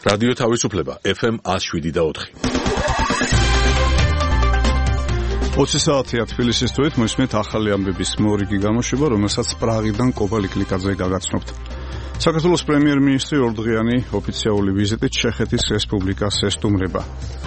რადიო თავისუფლება FM 107.4. 20 საათია თბილისის თვით მოსმენთ ახალი ამბების მორიგი გამოშვება, რომელსაც პრაღიდან კობალ იკლიკაძე გაგაცნობთ. საქართველოს პრემიერ-მინისტრი ორდღიანი ოფიციალური ვიზიტით ჩეხეთის რესპუბლიკას ესტუმრება.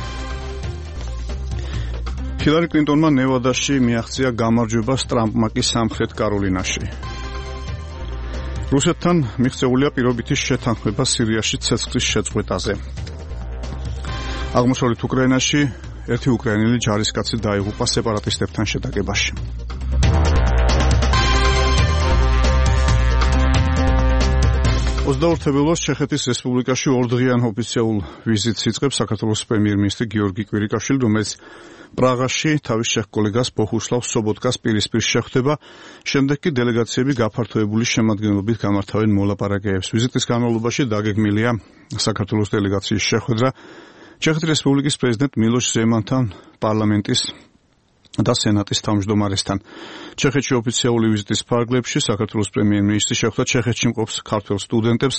ჰილარი კლინტონმა ნევადაში მიაღწია გამარჯვება ტრამპმა კი სამხრეთ კაროლინაში. რუსეთთან მიღწეულია პირობითი შეთანხმება სირიაში ცეცხლის შეწყვეტაზე. აღმოსავლეთ უკრაინაში ერთი უკრაინელი ჯარისკაცი დაიღუპა სეპარატისტებთან შეტაკებაში. თებერვალს ჩეხეთის რესპუბლიკაში ორდღიან ოფიციალურ ვიზიტს იწყებს საქართველოს პრემიერ-მინისტრი გიორგი კვირიკაშვილი, რომელიც პრაღაში თავის შეხ კოლეგას ბოჰუსლავ სობოტკას პირისპირ შეხვდება, შემდეგ კი დელეგაციები გაფართოებული შემადგენლობით გამართავენ მოლაპარაკებებს. ვიზიტის განმავლობაში დაგეგმილია საქართველოს დელეგაციის შეხვედრა ჩეხეთის რესპუბლიკის პრეზიდენტ მილოშ ზემანთან, პარლამენტის და სენატის თავმჯდომარესთან. ჩეხეთში ოფიციალური ვიზიტის ფარგლებში საქართველოს პრემიერ-მინისტრი შეხვდა ჩეხეთში მყოფ ქართველ სტუდენტებს.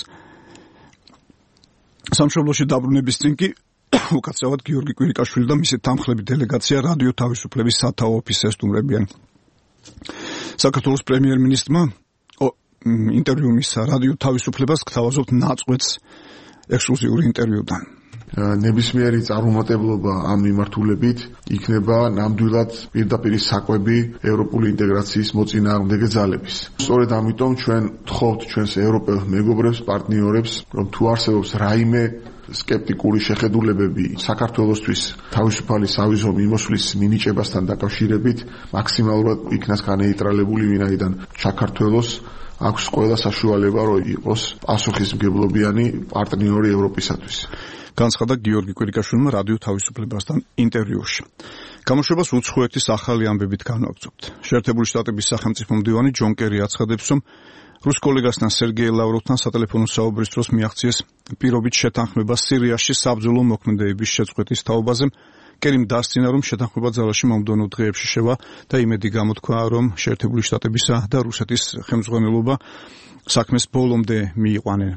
სამშობლოში დაბრუნების წინ კი უკაცრავად გიორგი კვირიკაშვილი და მისი თანხლები დელეგაცია რადიო თავისუფლების სათაო ოფისს ესტუმრებიან. საქართველოს პრემიერ-მინისტრმა ინტერვიუ მისცა რადიო თავისუფლებას, გთავაზობთ ნაწყვეტს ექსკლუზიური ინტერვიუდან. ნებისმიერი წარუმატებლობა ამ მიმართულებით იქნება ნამდვილად პირდაპირ საკვები ევროპული ინტეგრაციის მოწინააღმდეგე ძალების. სწორედ ამიტომ ჩვენ ვთხოვთ ჩვენს ევროპელ მეგობრებს, პარტნიორებს, რომ თუ არსებობს რაიმე სკეპტიკური შეხედულებები საქართველოსთვის თავისუფალი სავიზო მიმოსვლის მინიჭებასთან დაკავშირებით, მაქსიმალურად იქნას განეიტრალებული, ვინაიდან საქართველოს აქვს ყველა საშუალება, რომ იყოს პასუხისმგებლობიანი პარტნიორი ევროპისათვის. განცხადა გიორგი კვირიკაშვილმა რადიო თავისუფლებასთან ინტერვიუში. გამოშვებას უცხოეთის ახალი ამბებით განვაგრძობთ. შეერთებული შტატების სახელმწიფო მდივანი ჯონ კერი აცხადებს, რომ რუს კოლეგასთან სერგეი ლავროვთან სატელეფონო საუბრის დროს მიაღწიეს პირობით შეთანხმება სირიაში საბრძოლო მოქმედებების შეწყვეტის თაობაზე. კერიმ დასცინა, რომ შეთანხმება ძალაში მომდევნო დღეებში შევა და იმედი გამოთქვა, რომ შეერთებული შტატებისა და რუსეთის ხელმძღვანელობა საქმეს ბოლომდე მიიყვანენ.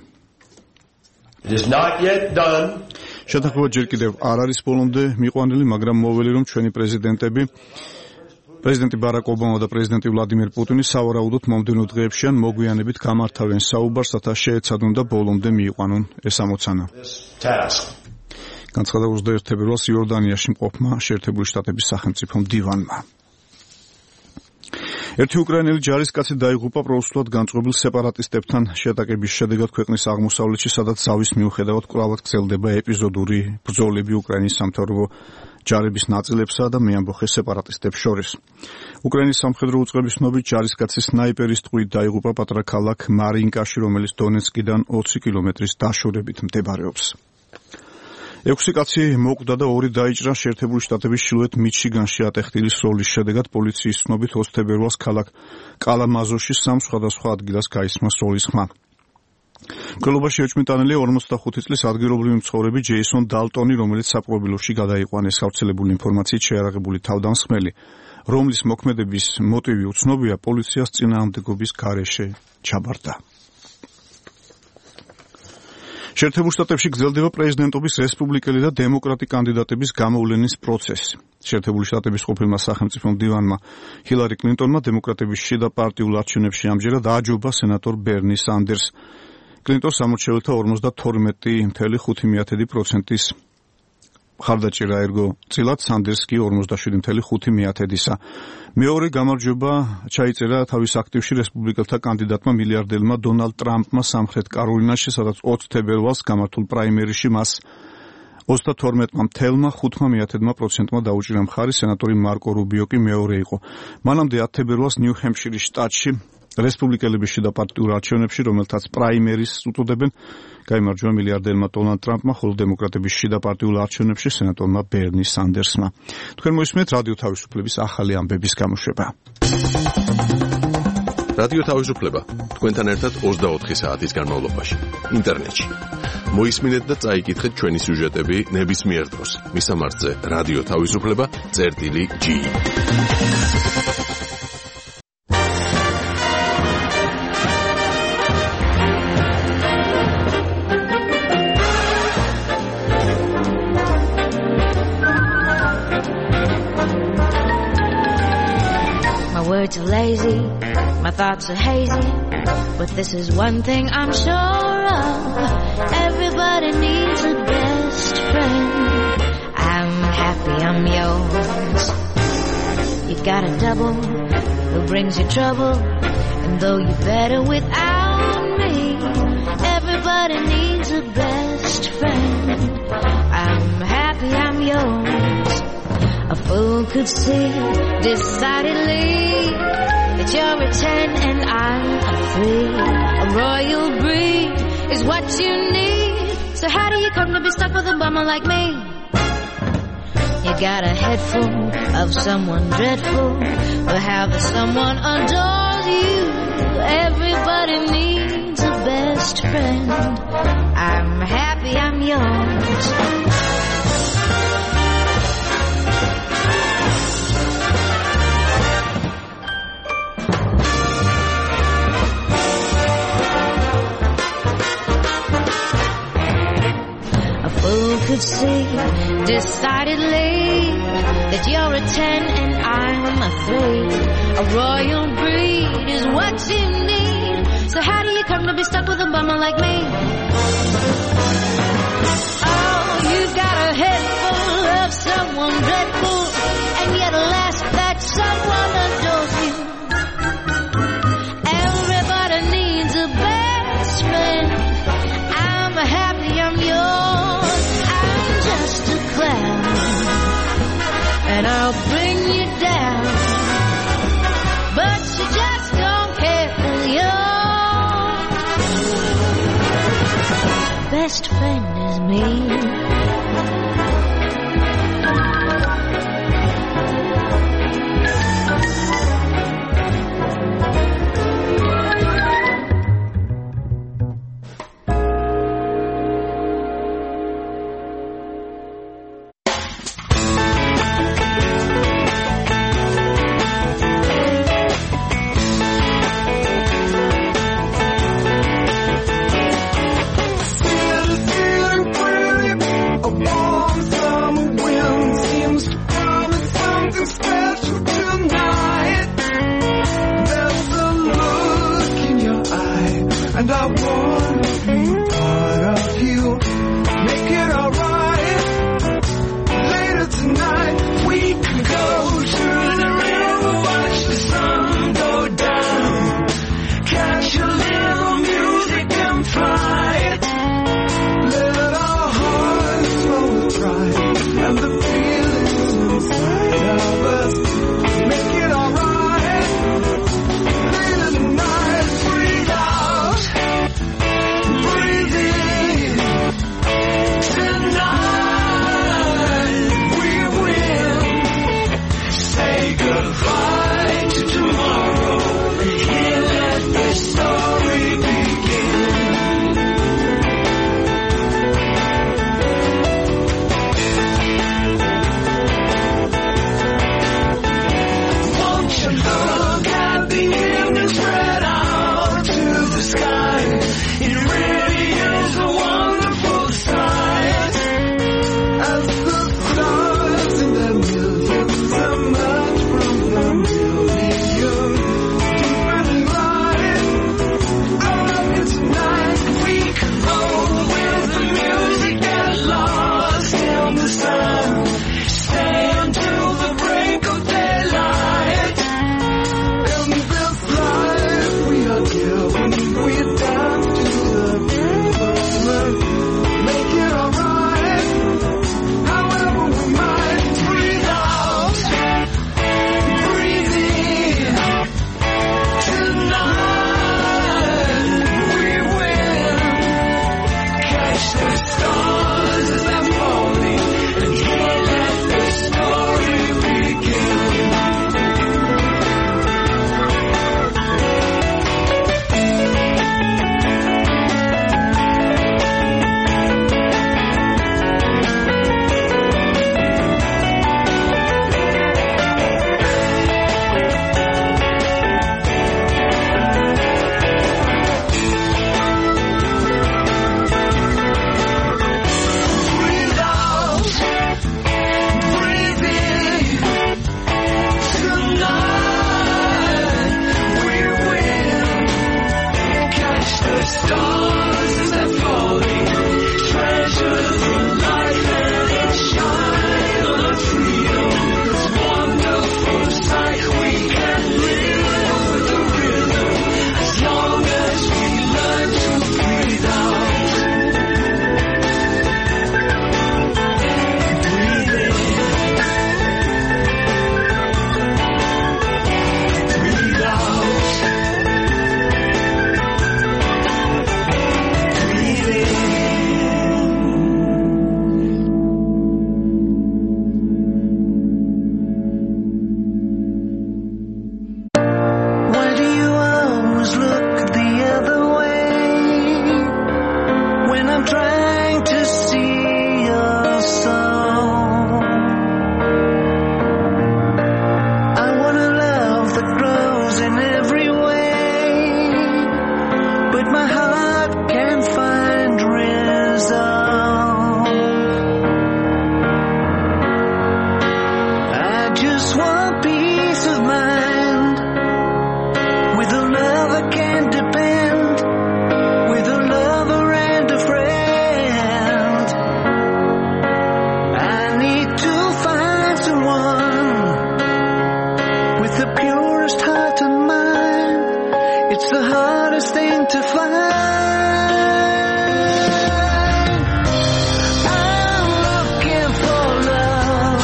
შეთანხმება ჯერ კიდევ არ არის ბოლომდე მიყვანილი, მაგრამ მოვალე რომ ჩვენი პრეზიდენტი ბარაკ ობამა და პრეზიდენტი ვლადიმერ პუტინი სავარაუდოდ მომდევნო დღეებში ან მოგვიანებით გამართავენ საუბარს, რათა შეეცადონ და ბოლომდე მიიყვანონ ეს ამოცანა. განცხადა 21 თებერვალს იორდანიაში მყოფმა შეერთებული შტატების სახელმწიფო მდივანმა. ერთი უკრაინელი ჯარისკაცი დაიღუპა პროუსულად განწყობილ სეპარატისტებთან შეტაკების შედეგად ქვეყნის აღმოსავლეთში, სადაც ზავის მიუხედავად კვლავად გრძელდება ეპიზოდური ბრძოლები უკრაინის სამთავრობო ჯარების ნაწილებსა და მეამბოხე სეპარატისტებს შორის. უკრაინის სამხედრო უწყების ცნობით ჯარისკაცი სნაიპერის ტყვით დაიღუპა პატრა ქალაქ მარინკაში, რომელიც დონეცკიდან 20 კილომეტრის დაშორებით მდებარეობს. 6 კაცი მოკვდა და 2 დაიჭრა შეერთებული შტატების ჩრდილოეთ მიჩიგანში ატეხტილი სროლის შედეგად. პოლიციის ცნობით 20 თებერვალს ქალაქ კალამაზოში 3 სხვადასხვა ადგილას გაისმა სროლის ხმა. მკვლელობაში ეჭვმიტანილია 45 წლის ადგილობრივი მცხოვრები ჯეისონ დალტონი, რომელიც საპყრობილოში გადაიყვანეს. გავრცელებული ინფორმაციით შეარაღებული თავდამსხმელი, რომლის მოქმედების მოტივი უცნობია, პოლიციას წინააღმდეგობის გარეშე ჩაბარდა. შეერთებულ შტატებში გრძელდება პრეზიდენტობის რესპუბლიკელი და დემოკრატი კანდიდატების გამოვლენის პროცესი. შეერთებული შტატების ყოფილმა სახელმწიფო მდივანმა ჰილარი კლინტონმა დემოკრატების შიდა პარტიულ არჩევნებში ამჯერად აჯობა სენატორ ბერნი სანდერსს. კლინტონს ამორჩეულთა 52.5%-ის ხარდაჭერა ერგო წილად, სანდერს კი 47.5%-ისა. მეორე გამარჯვება ჩაიწერა თავის აქტივში რესპუბლიკელთა კანდიდატმა მილიარდელმა დონალდ ტრამპმა სამხრეთ კაროლინაში, სადაც 20 თებერვალს გამართულ პრაიმერიში მას 32.5%-მა დაუჭირა მხარი, სენატორი მარკო რუბიო კი მეორე იყო. მანამდე 10 თებერვალს ნიუ-ჰემპშირის შტატში რესპუბლიკელების შიდა პარტიულ არჩევნებში, რომელთაც პრაიმერის უწოდებენ, გაიმარჯვა მილიარდელმა დონალდ ტრამპმა, ხოლო დემოკრატების შიდა პარტიულ არჩევნებში სენატორმა ბერნი სანდერსმა. თქვენ მოისმენთ რადიო თავისუფლების ახალი ამბების გამოშვება. რადიო თავისუფლება თქვენთან ერთად 24 საათის განმავლობაში ინტერნეტში. მოისმინეთ და წაიკითხეთ ჩვენი სიუჟეტები ნებისმიერ დროს. მისამართზე რადიო თავისუფლება.gi My words are lazy, my thoughts are hazy, but this is one thing I'm sure of. Everybody needs a best friend. I'm happy I'm yours. You got a double who brings you trouble, and though you're better without me, everybody needs a best friend. I'm happy I'm yours. A fool could see decidedly that you're a 10 and I'm a 3. A royal breed is what you need. So how do you come to be stuck with a bummer like me? You got a head full of someone dreadful, but how the someone adores you. Everybody needs a best friend. I'm happy I'm yours. Who could see decidedly that you're a 10 and I'm a 3? A royal breed is what you need. So how do you come to be stuck with a bummer like me? Oh, you've got a head full of someone dreadful, and yet alas, that someone adores you. Everybody needs a best friend. I'm happy I'm yours. Just a clown, and I'll bring you down, but you just don't care for your best friend is me. It's the hardest thing to find. I'm looking for love,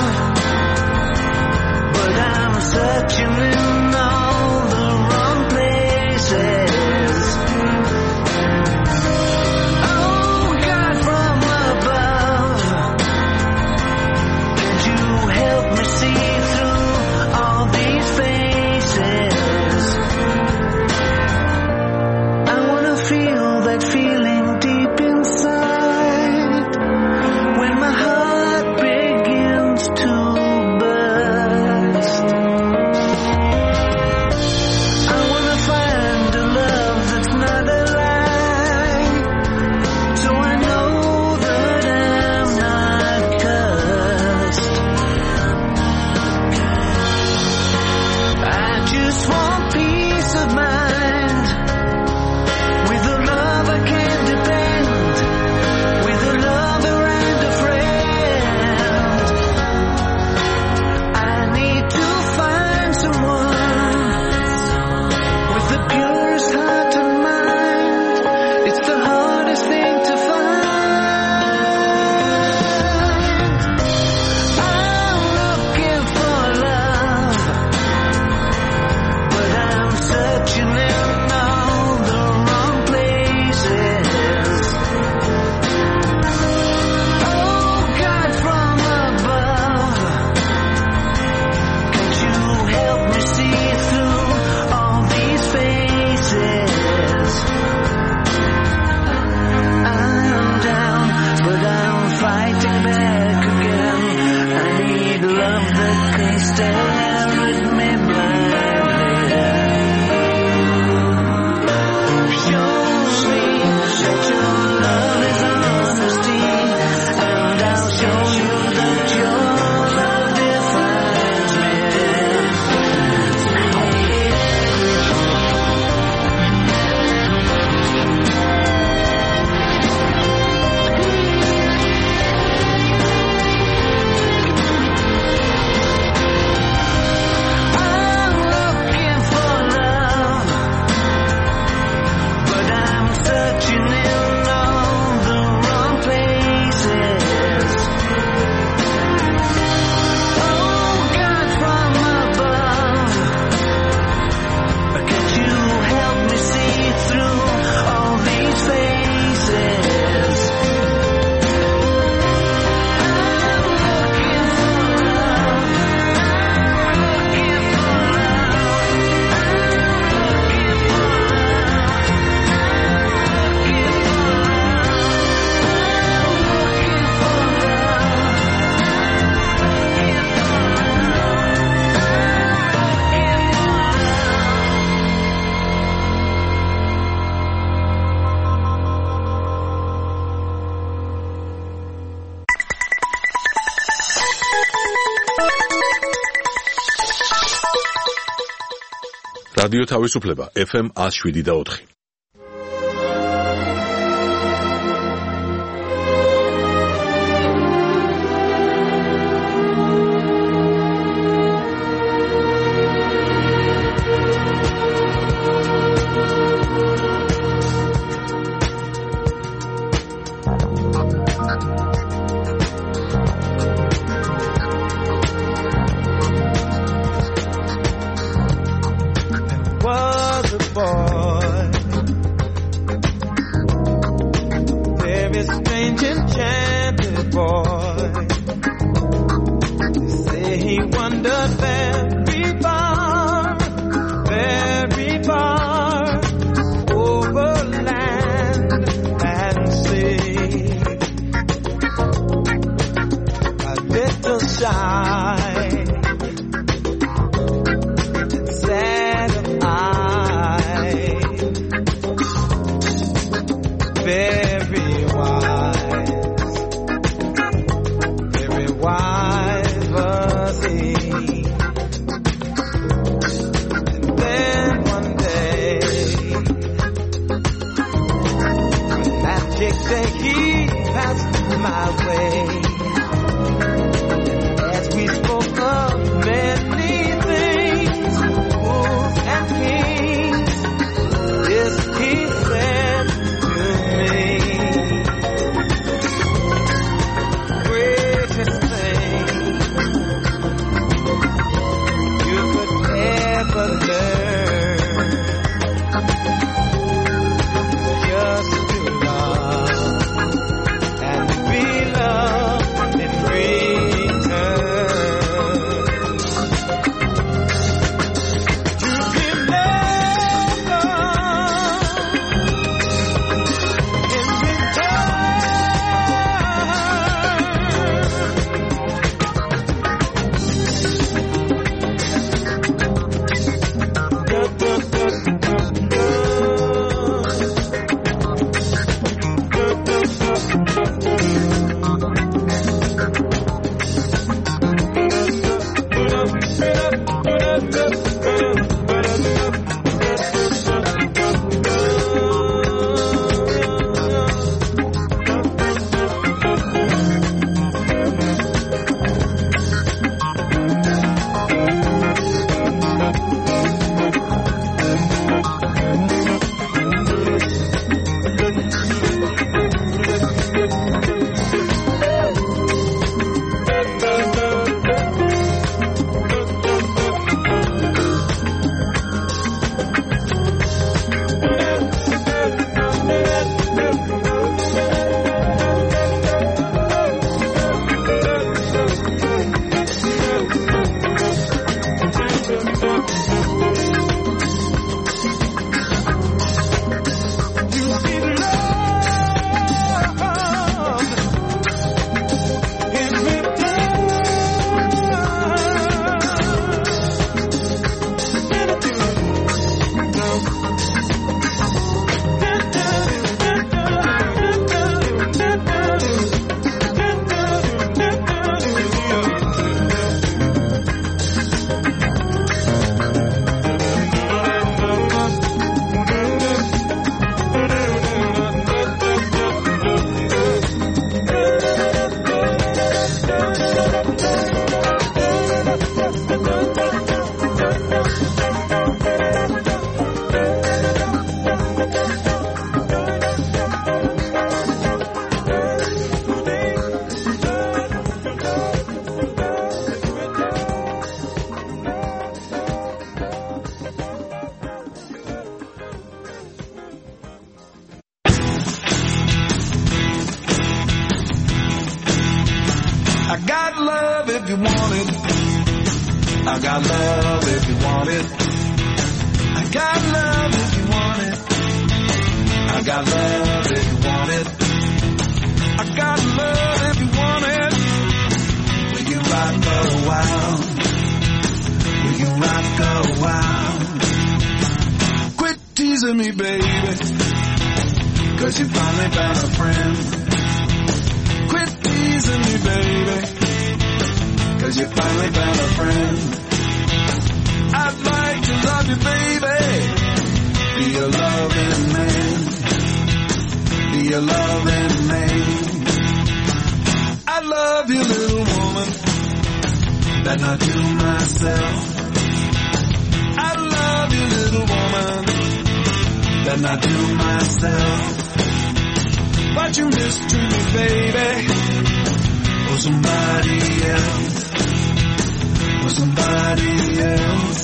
but I'm searching in all the wrong places. Oh, God from above, could you help me see through all these faces? I wanna feel that feeling deep inside when my heart begins to burst. I wanna find a love that's not a lie, so I know that I'm not cursed. I just want peace of mind, with a love I can depend, with a lover and a friend. I need to find someone with the purest heart and mind. It's the hardest thing to find. I'm looking for love, but I'm searching in all the wrong places. Oh, God from above, could you help me see through all these faces? I'm down, but I'm fighting back again. I need love that can stare at me blindly. Show me that your love is honesty, and I'll show you that your love defines me. I'm looking for love, but I'm searching in all the wrong places. Oh, God from above, could you help me see through all these faces? I'm looking for love, looking for love, looking for რადიო თავისუფლება FM 107.4. was a boy, very strange enchanted boy. They say he wandered very far over land and sea. A little shy, sad of eye, if you want it. I got love if you want it. I got love if you want it. I got love if you want it. I got love if you want it. We can rock a while. We can rock a while. Quit teasing me, baby, 'cause you finally found a friend. Quit teasing me, baby, 'cause you finally found a friend. I'd like to love you, baby, be a loving man, be a loving man. I love you, little woman, that I do myself. I love you, little woman, that I do myself. But you mistreat me, baby, for somebody else, for somebody else.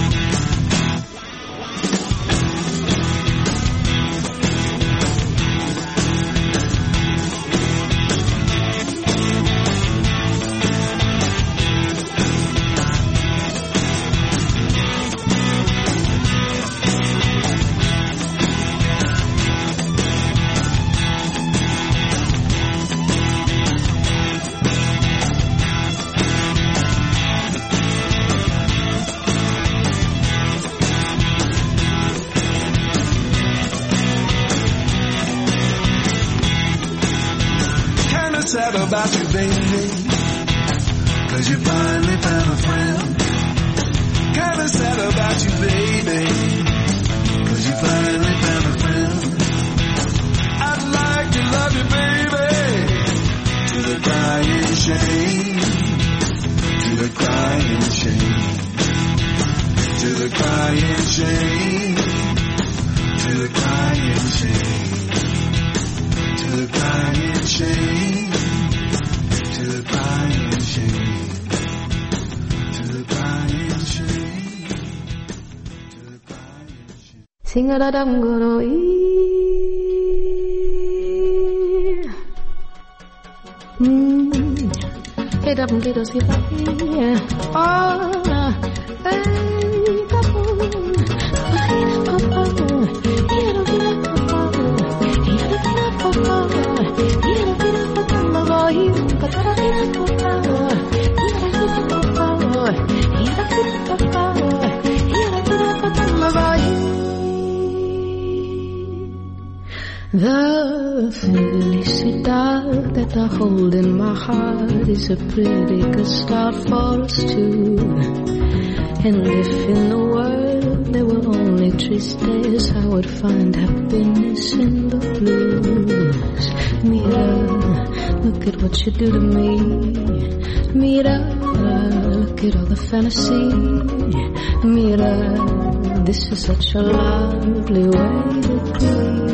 Sad about you, baby, 'cause you finally found a friend. Kinda sad about you, baby, 'cause you finally found a friend. I'd like to love you, baby, to the crying shame, to the crying shame, to the crying shame, to the crying shame, to the crying shame. 싱가라담고로이 해담기도시바이 The felicidad that I hold in my heart is a pretty good start for us two. And if in the world there were only tristes, I would find happiness in the blues. Mira, look at what you do to me. Mira, look at all the fantasy. Mira, this is such a lovely way to be.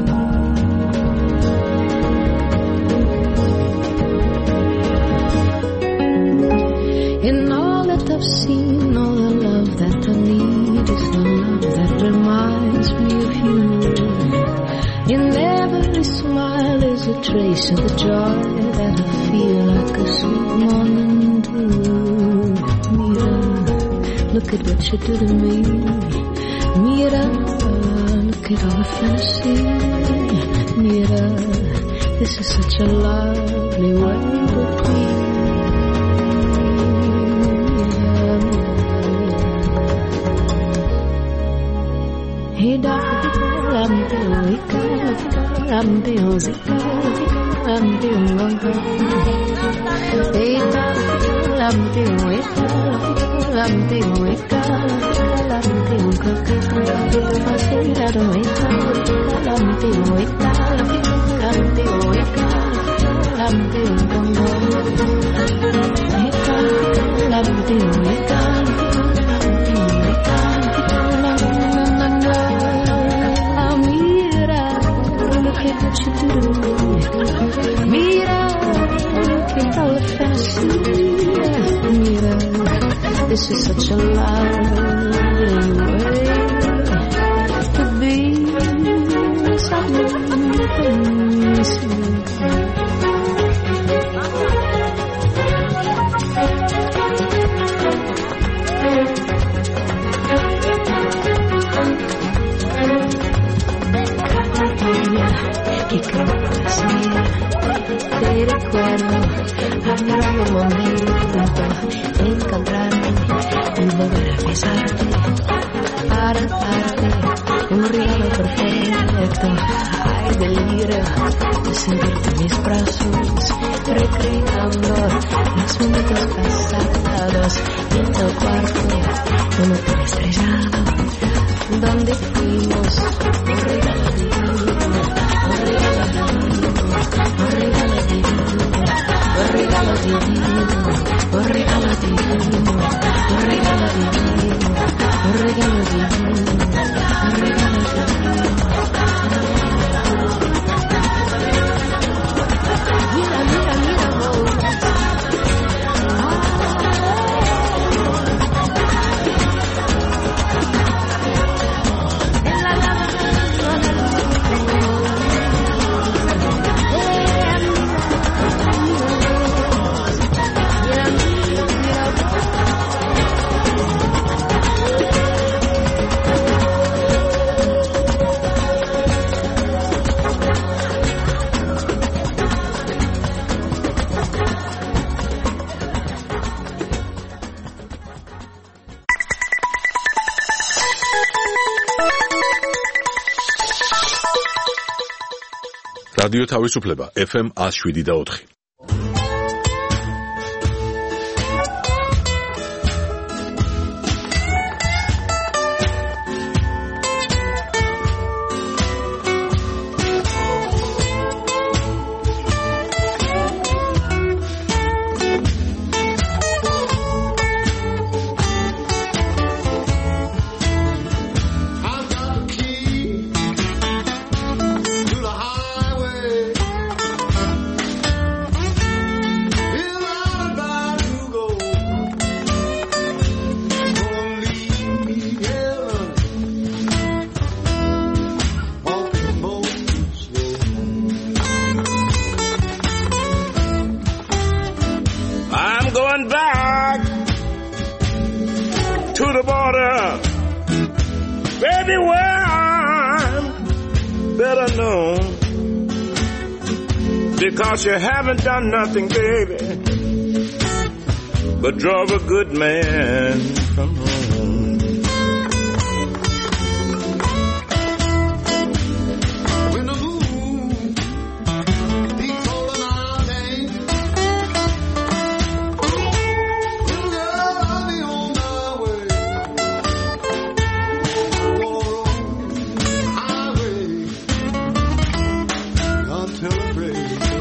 In all that I've seen, all the love that I need is the love that reminds me of you. In every smile is a trace of the joy that I feel like a sweet morning dew. Mira, look at what you do to me. Mira, look at all the fantasy. Mira, this is such a lovely way to be. This is such a lovely way to be. Something recuerdo, añorando un momento, encontrarte y volver a besarte, para darte un regalo perfecto. Ay, delirio de sentirte en mis brazos, recreando los momentos pasados en el cuarto, un hotel estrellado, donde fuimos un regalo divino, un regalo divino, un regalo divino, un regalo divino, un regalo divino, un regalo divino, un regalo divino, un regalo divino. Mira, mira, mira, vos. რადიო თავისუფლება FM 107.4. Because you haven't done nothing, baby, but drove a good man from home. When the moon peaks over mountain, I'll be on my way. I'm gonna roll highway until the break.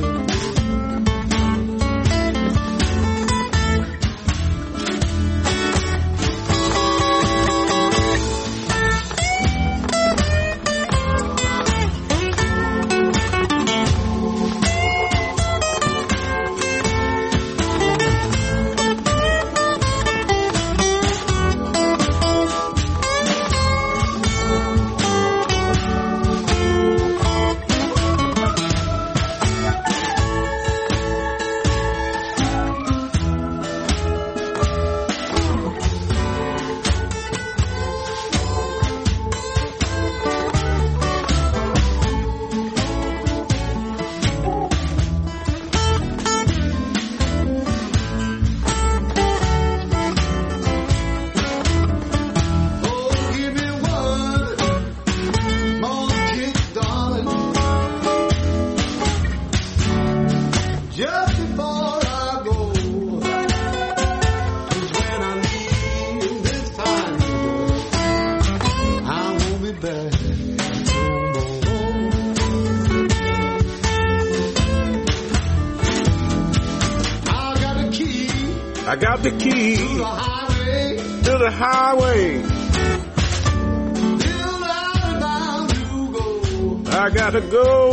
I got the key to the highway. I gotta go.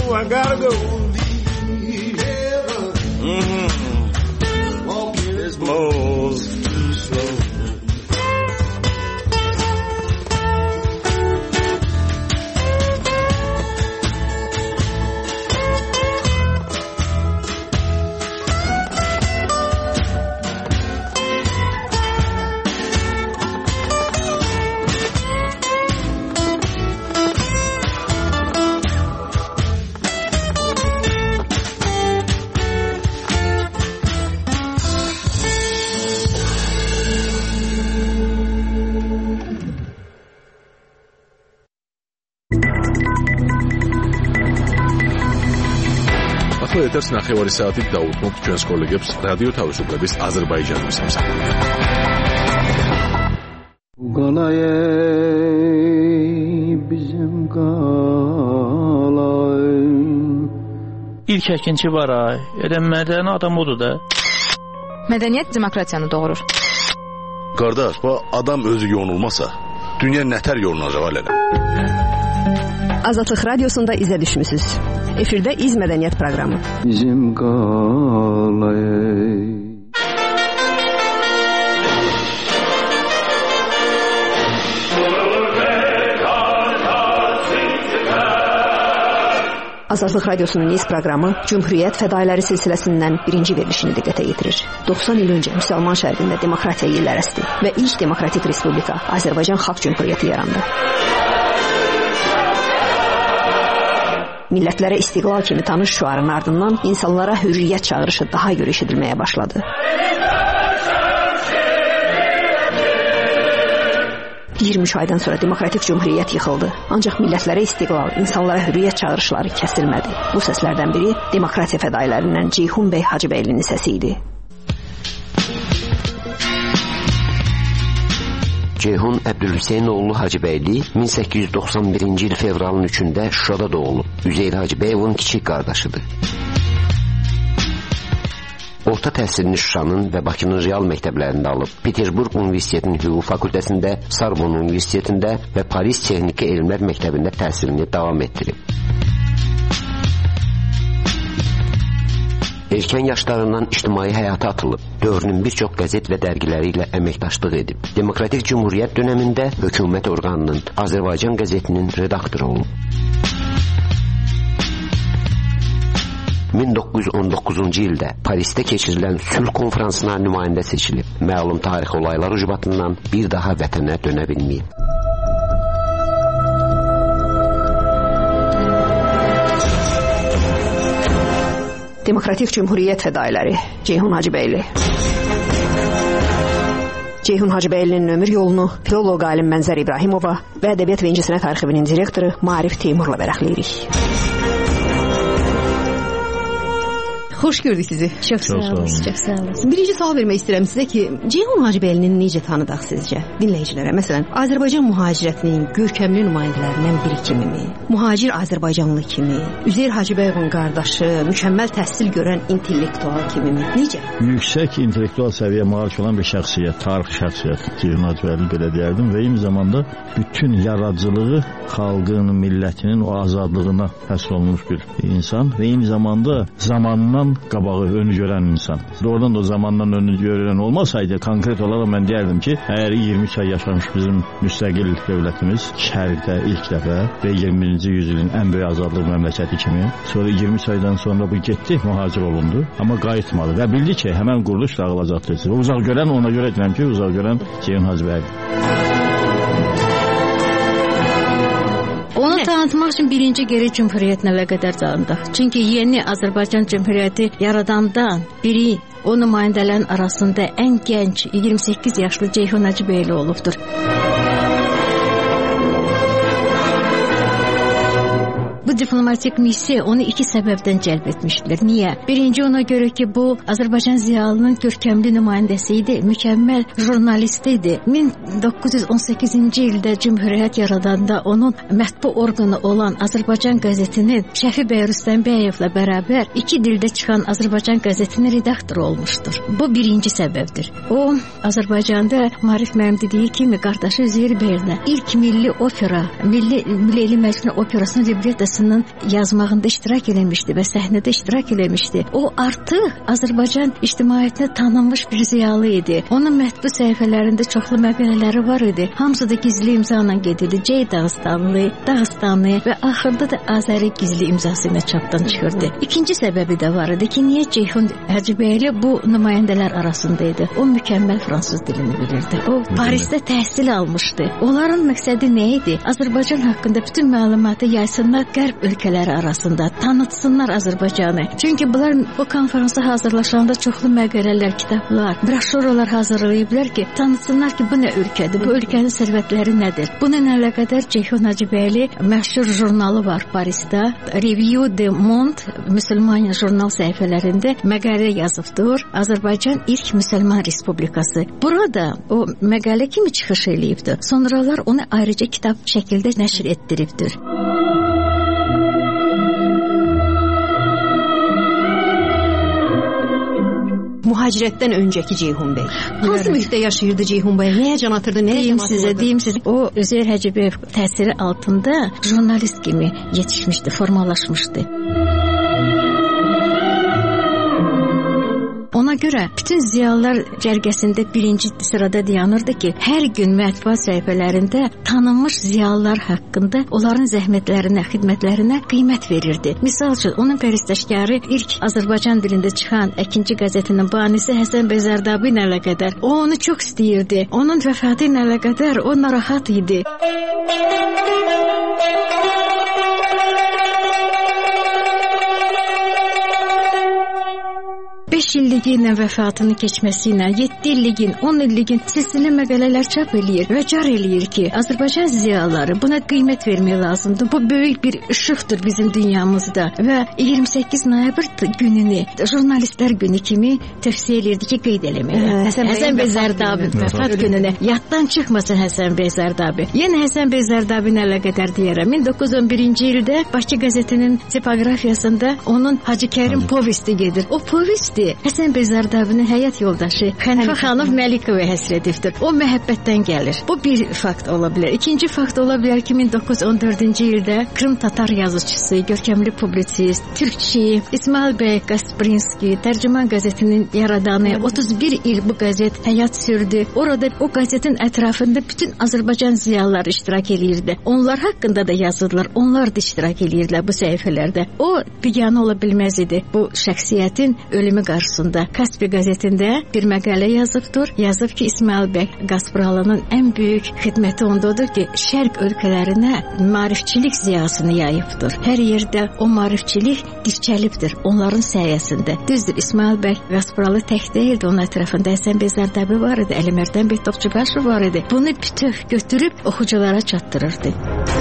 Walking this mole's too slow. ახლა ეთერს 9 საათით დაუთმობთ ჩვენს კოლეგებს რადიო თავისუფლების აზერბაიჯანის სამსახურიდან. İlk əkinçi var ay. Mədəni adam odur da. Mədəniyyət demokratiyanı doğurur. Qardaş, bu adam özü yonulmasa, dünya nətər yolunacaq alələ? Azadlıq Radiosunda izə düşmüsünüz. Efirdə İz Mədəniyyət proqramı. Bizim qalay. Azadlıq Radiosunun İz proqramı Cümhuriyyət fədailəri silsiləsindən birinci verilişini diqqətə yetirir. 90 il öncə Müsəlman şərqində demokratiya illər əsdi və ilk demokratik respublika Azərbaycan Xalq Cümhuriyyəti yarandı. Millətlərə istiqlal kimi tanış şüarın ardından insanlara hürriyyət çağırışı daha görə eşidilməyə başladı. aydan sonra demokratik cümhuriyyət yıxıldı. Ancaq millətlərə istiqlal, insanlara hürriyyət çağırışları kəsilmədi. Bu səslərdən biri demokratiya fədailərindən Ceyhun bəy Hacıbəylinin səsi idi. Ceyhun Əbdülhüseynoğlu Hacıbəyli 1891-ci il fevralın 3-də Şuşada doğulub. Üzeyir Hacıbəyevin kiçik qardaşıdır. Orta təhsilini Şuşanın və Bakının real məktəblərində alıb. Peterburq Universitetinin Hüquq Fakültəsində, Sorbonne Universitetində və Paris Texniki Elmlər Məktəbində təhsilini davam etdirib. Erkən yaşlarından ictimai həyata atılıb. Dövrünün bir çox qəzet və dərgiləri ilə əməkdaşlıq edib. Demokratik Cümhuriyyət dönəmində hökumət orqanının Azərbaycan qəzetinin redaktoru olub. 1919-cu ildə Parisdə keçirilən sülh konferansına nümayəndə seçilib. Məlum tarixi olaylar ucbatından bir daha vətənə dönə bilməyib. Demokratik Cümhuriyyət fədailəri Ceyhun Hacıbəyli. Ceyhun Hacıbəylinin ömür yolunu filoloq alim Mənzər İbrahimova və Ədəbiyyat və İncəsənət Arxivinin direktoru Maarif Teymurla vərəqləyirik. Xoş gördük sizi. Çox sağ olun. Çox sağ olun. Birinci sual vermək istəyirəm sizə ki, Ceyhun Hacıbəylini necə tanıdaq sizcə dinləyicilərə? Məsələn, Azərbaycan mühacirətinin görkəmli nümayəndələrindən biri kimimi? Mühacir Azərbaycanlı kimi? Üzeyir Hacıbəyevin qardaşı, mükəmməl təhsil görən intellektual kimimi? Necə? Yüksək intellektual səviyyə malik olan bir şəxsiyyət, tarixi şəxsiyyət Ceyhun Hacıbəyli belə deyərdim və eyni zamanda bütün yaradıcılığı xalqın, millətinin o azadlığına həsr olunmuş bir insan və eyni zamanda zamanından qabağı, önü görən insan. Doğrudan da o zamandan önü görən olmasaydı, konkret olaraq mən deyərdim ki, əgər 23 ay yaşamış bizim müstəqil dövlətimiz şərqdə ilk dəfə və 21-ci yüzilin ən böyük azadlıq məmləkəti kimi, sonra 23 aydan sonra bu getdi, mühacir olundu, amma qayıtmadı və bildi ki, həmən quruluş dağılacaqdır. Uzaq görən, ona görə deyirəm ki, uzaq görən Ceyhun Hacıbəyli. Onu tanıtmaq üçün birinci geri Cümhuriyyətlə əlaqədar canındıq. Çünki yeni Azərbaycan Cümhuriyyəti yaradandan biri o nümayəndələrin arasında ən gənc 28 yaşlı Ceyhun Hacıbəyli olubdur. Bu diplomatik missiya onu iki səbəbdən cəlb etmişdir. Niyə? Birinci ona görə ki, bu Azərbaycan ziyalının görkəmli nümayəndəsi idi, mükəmməl jurnalist idi. 1918-ci ildə Cümhuriyyət yaradanda onun mətbu orqanı olan Azərbaycan qəzetinin Şəfi bəy Rüstəmbəyevlə bərabər iki dildə çıxan Azərbaycan qəzetinin redaktoru olmuşdur. Bu birinci səbəbdir. O, Azərbaycanda Maarif mənim dediyi kimi qardaşı Üzeyir bəylə ilk milli opera, Milli Məclis operasının libretası yazmağında iştirak eləmişdi və səhnədə iştirak eləmişdi. O artıq Azərbaycan ictimaiyyətinə tanınmış bir ziyalı idi. Onun mətbu səhifələrində çoxlu məqalələri var idi. Hamısı da gizli imzayla gedirdi. Cey Dağıstanlı və axırda da Azəri gizli imzası ilə çapdan çıxırdı. İkinci səbəbi də var idi ki, niyə Ceyhun Hacıbəyli bu nümayəndələr arasında idi? O mükəmməl fransız dilini bilirdi. O Parisdə təhsil almışdı. Onların məqsədi nə idi? Azərbaycan haqqında bütün məlumatı yaysınlar, qərb ölkələri arasında tanıtsınlar Azərbaycanı. Çünki bunlar bu konferansa hazırlaşanda çoxlu məqalələr, kitablar, broşuralar hazırlayıblar ki, tanıtsınlar ki, bu nə ölkədir, bu ölkənin sərvətləri nədir. Bununla əlaqədar Ceyhun Hacıbəyli məşhur jurnalı var Parisdə. Revue de Monde müsəlman jurnal səhifələrində məqalə yazıbdır. Azərbaycan ilk müsəlman respublikası. Burada o məqalə kimi çıxış eləyibdir. Sonralar onu ayrıca kitab şəkildə nəşr etdiribdir. Mühacirətdən öncəki Ceyhun bəy. Hansı mühitdə yaşayırdı Ceyhun bəy? Nəyə can atırdı? Nəyə can atırdı? Deyim sizə. O Üzeyir Hacıbəyev təsiri altında jurnalist kimi yetişmişdi, formalaşmışdı. Ona görə bütün ziyalılar cərgəsində birinci sırada dayanırdı ki, hər gün mətbuat səhifələrində tanınmış ziyalılar haqqında onların zəhmətlərinə, xidmətlərinə qiymət verirdi. Misal üçün, onun pərəstişkarı ilk Azərbaycan dilində çıxan Əkinci qəzetinin banisi Həsən bəy Zərdabi ilə əlaqədar. O onu çox istəyirdi. Onun vəfatı ilə əlaqədar o narahat idi. 5 illiyin vəfatının keçməsi ilə 7 illiyin, 10 illiyin silsilə məqalələr çap eləyir və car eləyir ki, Azərbaycan ziyalıları buna qiymət vermək lazımdır. Bu böyük bir işıqdır bizim dünyamızda və 28 noyabr gününü jurnalistlər günü kimi tövsiyə edirdi ki, qeyd eləmək. Həsən bəy Zərdabi vəfat gününə yaddan çıxmasın Həsən bəy Zərdabi. Yenə Həsən bəy Zərdabi ilə əlaqədar deyərəm. 1911-ci ildə Bakı qəzetinin tipoqrafiyasında onun Hacı Kərim povesti gedir. O povesti Həsən bəy Zərdabinin həyat yoldaşı Xənifə xanım Məlikova həsr edibdir. O məhəbbətdən gəlir. Bu bir fakt ola bilər. İkinci fakt ola bilər ki, 1914-cü ildə Krım Tatar yazıçısı, görkəmli publisist, türkçi İsmail bəy Qasprinski, Tərcüman qəzetinin yaradanı, 31 il bu qəzet həyat sürdü. Orada o qəzetin ətrafında bütün Azərbaycan ziyalıları iştirak eləyirdi. Onlar haqqında da yazırlar, onlar da iştirak eləyirdilər bu səhifələrdə. O biganə ola bilməz idi bu şəxsiyyətin ölümü qarşısında. Kaspi qəzetində bir məqalə yazıbdır. Yazıb ki, İsmail bəy Qaspıralının ən böyük xidməti ondadır ki, şərq ölkələrinə maarifçilik ziyasını yayıbdır. Hər yerdə o maarifçilik dirçəlibdir onların sayəsində. Düzdür, İsmail bəy Qaspıralı tək deyildi, onun ətrafında Həsən bəy Zərdabi var idi, Əlimərdən bəy Topçubaşov var idi. Bunu bütöv götürüb oxuculara çatdırırdı.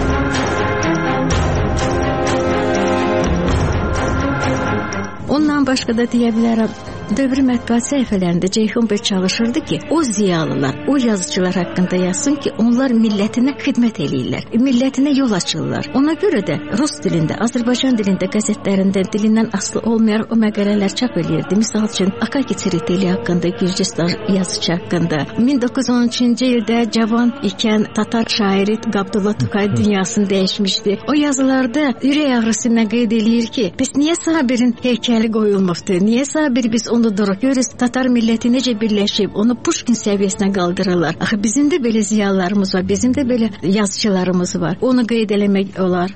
Ondan başqa da deyə bilərəm, dövr mətbuat səhifələrində Ceyhun bəy çalışırdı ki, o ziyalılar, o yazıcılar haqqında yazsın ki, onlar millətinə xidmət eləyirlər, millətinə yol açırlar. Ona görə də rus dilində, Azərbaycan dilində qəzetlərində dilindən asılı olmayaraq o məqalələr çap eləyirdi. Misal üçün, Akaki Tsiriteli haqqında, Gürcistan yazıcı haqqında. 1913-cü ildə cavan ikən Tatar şairi Qabdullah Tukay dünyasını dəyişmişdi. O yazılarda ürək ağrısı ilə qeyd eləyir ki, biz niyə Sabirin heykəli qoyulmuşdu, niyə Sabir biz onu duruq görürüz, Tatar milləti necə birləşib, onu Puşkin səviyyəsinə qaldırırlar. Axı bizim də belə ziyalılarımız var, bizim də belə yazıçılarımız var. Onu qeyd eləmək olar.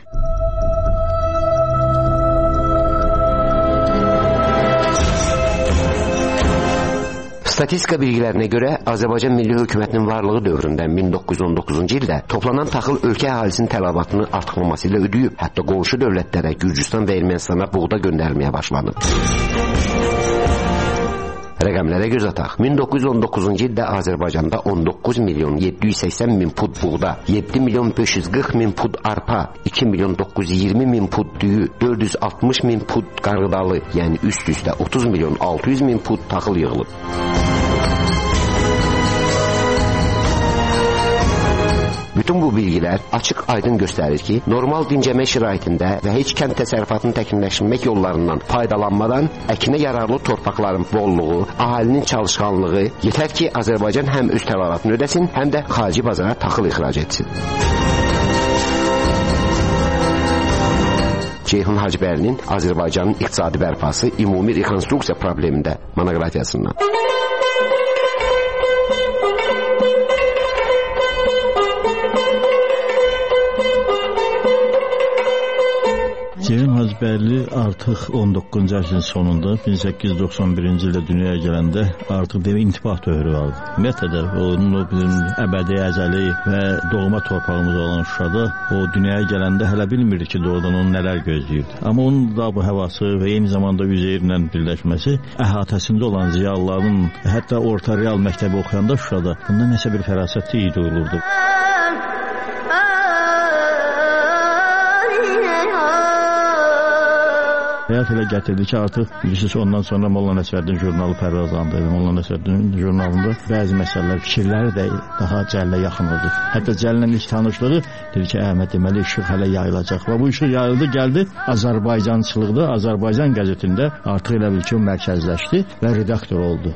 Statistika bilgilərinə görə Azərbaycan Milli Hökumətinin varlığı dövründə 1919-cu ildə toplanan taxıl ölkə əhalisinin tələbatını artırılması ilə ödəyib, hətta qonşu dövlətlərə, Gürcüstan və Ermənistana buğda göndərməyə başlanıb. Rəqəmlərə göz ataq. 1919-cu ildə Azərbaycanda 19 milyon 780 min pud buğda, 7 milyon 540 min pud arpa, 2 milyon 920 min pud düyü, 460 min pud qarğıdalı, yəni üst-üstə 30 milyon 600 min pud taxıl yığılıb. Bütün bu bilgilər açıq-aydın göstərir ki, normal dincəmək şəraitində və heç kənd təsərrüfatını təkmilləşdirmək yollarından faydalanmadan əkinə yararlı torpaqların bolluğu, əhalinin çalışqanlığı yetər ki, Azərbaycan həm öz təlalatını ödəsin, həm də xarici bazara taxıl ixrac etsin. Ceyhun Hacıbəylinin Azərbaycanın iqtisadi bərpası ümumi rekonstruksiya problemində monoqrafiyasından. Ceyhun Hacıbəyli artıq 19-cu əsrin sonunda 1891-ci ildə dünyaya gələndə artıq intibah dövrü vardı. Ümumiyyətlə də onun o bizim əbədi, əzəli və doğma torpağımız olan Şuşada o dünyaya gələndə hələ bilmirdi ki, doğrudan onu nələr gözləyirdi. Amma onun da bu havası və eyni zamanda Üzeyirlə birləşməsi əhatəsində olan ziyalıların, hətta orta real məktəbi oxuyanda Şuşada bunda nəsə bir fərasətli iyi duyulurdu. Həyat elə gətirdi ki, artıq bilirsiniz, ondan sonra Molla Nəsrəddin jurnalı pərvazlandı. Molla Nəsrəddin jurnalında bəzi məsələlər, fikirləri də daha Cəllə yaxın oldu. Hətta Cəllə ilk tanışlığı dedi ki, Əhməd, deməli işıq hələ yayılacaq. Və bu işıq yayıldı, gəldi Azərbaycançılıqda, Azərbaycan qəzetində artıq elə bil ki, mərkəzləşdi və redaktor oldu.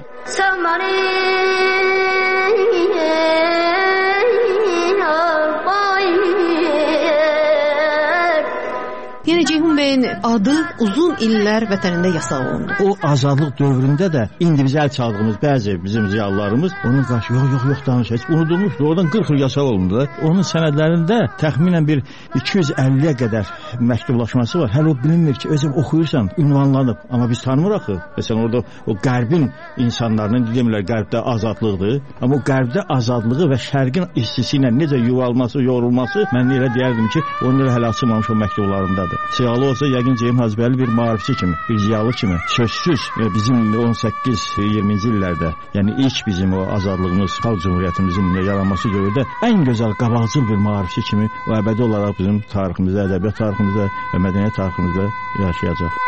Yəni Ceyhun bəyin adı uzun illər vətənində yasaq olundu. O azadlıq dövründə də individual çaldığımız bəzi bizim ziyalılarımız onun qarşı yox danış, heç unudulmuşdu. Oradan 40 il yasaq olundu. Onun sənədlərində təxminən bir 250-yə qədər məktublaşması var. Hələ o bilinmir ki, özün oxuyursan, ünvanlanıb. Amma biz tanımırıq ki, məsələn orada o qərbin insanlarının demirlər qərbdə azadlıqdır. Amma o qərbdə azadlığı və şərqin istisi ilə necə yuvalması, yorulması, mən elə deyərdim ki, onları hələ açılmamış o məktublarındadır. Ziyalı olsa yəqin Ceyhun Hacıbəyli bir maarifçi kimi, bir ziyalı kimi sözsüz bizim 18-20-ci illərdə, yəni ilk bizim o azadlığımız, xalq cümhuriyyətimizin yaranması dövrdə ən gözəl qabaqcıl bir maarifçi kimi o əbədi olaraq bizim tariximizdə, ədəbiyyat tariximizdə və mədəniyyət tariximizdə yaşayacaq.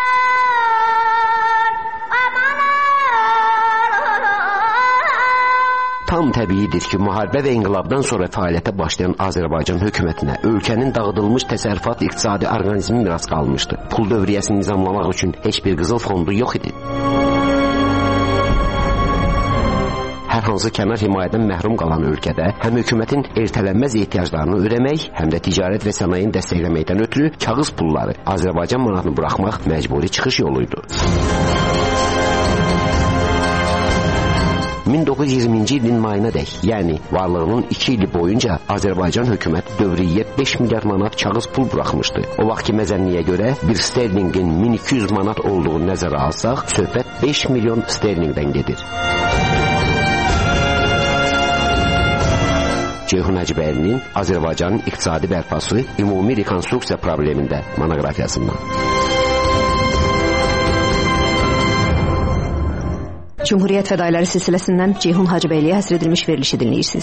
Tam təbiidir ki, müharibə və inqilabdan sonra fəaliyyətə başlayan Azərbaycan hökumətinə ölkənin dağıdılmış təsərrüfat iqtisadi orqanizmi miras qalmışdı. Pul dövriyyəsini nizamlamaq üçün heç bir qızıl fondu yox idi. Hər hansı kənar himayədən məhrum qalan ölkədə həm hökumətin ertələnməz ehtiyaclarını ödəmək, həm də ticarət və sənayeni dəstəkləməkdən ötürü kağız pulları, Azərbaycan manatını buraxmaq məcburi çıxış yoluydu. 1920-ci ilin mayınadək, yəni varlığının 2 ili boyunca Azərbaycan hökuməti dövriyyə 5 milyar manat kağız pul buraxmışdı. O vaxtki məzənliyə görə bir sterlingin 1200 manat olduğunu nəzərə alsaq, söhbət 5 milyon sterlingdən gedir. Ceyhun Hacıbəylinin Azərbaycanın iqtisadi bərpası ümumi rekonstruksiya problemində monoqrafiyasından. Cumhuriyyət fədailəri silsiləsindən Ceyhun Hacıbəyliyə həsr edilmiş verilişi dinləyirsiniz.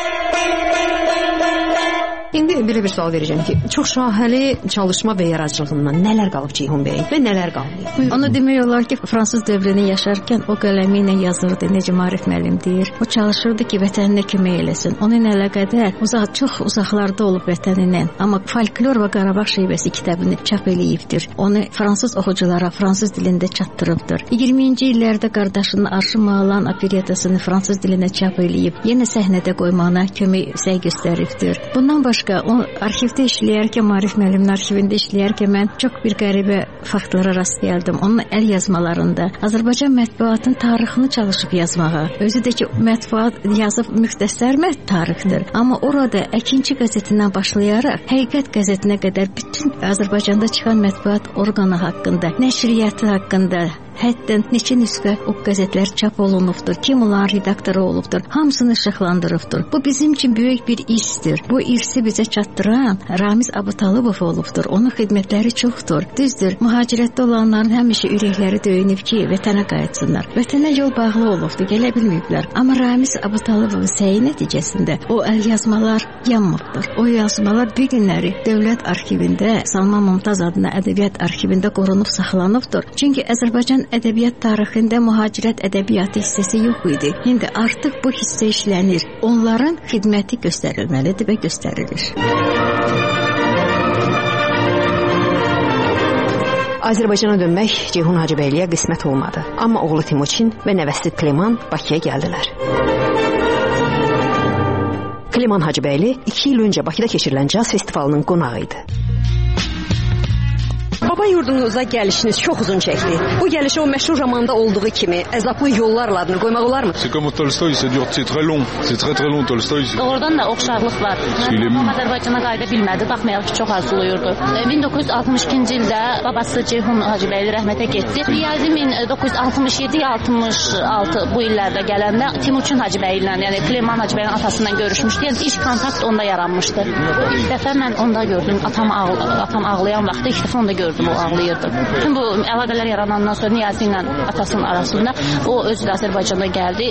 İndi belə bir sual verəcəm ki, çox şaxəli çalışma və yaradıcılığından nələr qalıb Ceyhun bəy və nələr qalmayıb? Onu demək olar ki, Fransız dövrünü yaşarkən o qələmi ilə yazırdı, necə Maarif müəllim deyir. O çalışırdı ki, vətəninə kömək eləsin. Onun əlaqədar çox uzaqlarda olub vətənindən, amma Folklor və Qarabağ şeibəsi kitabını çap eləyibdir. Onu fransız oxuculara fransız dilində çatdırıbdır. 20-ci illərdə qardaşının Arşı Malan operettasını fransız dilində çap eləyib, yenə səhnədə qoymağına kömək səy göstəribdir. Bundan başqa o arxivdə işləyərkən, Maarif müəllimin arxivində işləyərkən mən çox bir qəribə faktlara rast gəldim. Onun əl yazmalarında Azərbaycan mətbuatının tarixini çalışıb yazmağa. Özü də ki, mətbuat yazıb müxtəsər tarixdir. Amma orada Əkinçi qəzetindən başlayaraq Həqiqət qəzetinə qədər bütün Azərbaycanda çıxan mətbuat orqanı haqqında, nəşriyyatı haqqında, hətta neçə nüsxə o qəzetlər çap olunubdur, kim onların redaktoru olubdur, hamısını işıqlandırıbdır. Bu bizim üçün böyük bir irsdir. Bu irsi bizə çatdıran Ramiz Abutalıbov olubdur. Onun xidmətləri çoxdur. Düzdür, mühacirətdə olanların həmişə ürəkləri döyünüb ki, vətənə qayıtsınlar. Vətənə yol bağlı olubdur, gələ bilməyiblər. Amma Ramiz Abutalıbovun səyi nəticəsində o əl yazmalar yanmıbdır. O yazmalar bir günləri Dövlət arxivində, Salman Mümtaz adına ədəbiyyat arxivində qorunub saxlanıbdır. Çünki Azərbaycan ədəbiyyat tarixində mühacirət ədəbiyyatı hissəsi yox idi. İndi artıq bu hissə işlənir. Onların xidməti göstərilməlidir və göstərilir. Azərbaycana dönmək Ceyhun Hacıbəyliyə qismət olmadı. Amma oğlu Timuçin və nəvəsi Kleman Bakıya gəldilər. Kleman Hacıbəyli 2 il öncə Bakıda keçirilən caz festivalının qonağı idi. Baba yurdunuza gəlişiniz çox uzun çəkdi. Bu gəlişə o məşhur romanda olduğu kimi əzablı yollarla adını qoymaq olarmı? C'est comme Tolstoy, c'est très long. C'est très très long Tolstoy. Oradan da oxşarlıq var. Azərbaycana qayıda bilmədi, baxmayaraq ki, çox arzulayırdı. 1962-ci ildə babası Ceyhun Hacıbəyli rəhmətə getdi. Riyazi 1967-66 bu illərdə gələndə Timuçin Hacıbəy ilə, yəni Kleman Hacıbəyin atasından görüşmüşdü. Yəni ilk kontakt onda yaranmışdı. İlk dəfə mən onda gördüm, atam ağlayan vaxtda ilk dəfə onda gördüm, o ağlayırdı. Bütün bu əlaqələr yaranandan sonra Niyazi ilə atasının arasında o özü də Azərbaycana gəldi.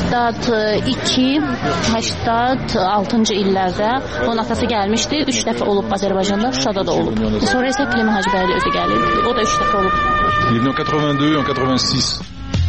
82-86-cı illərdə onun atası gəlmişdi. 3 dəfə olub Azərbaycanda, Şuşada da olub. Sonra isə Kleman Hacıbəyli özü gəlib. O da 3 dəfə olub. Il est venu en 82 en 86.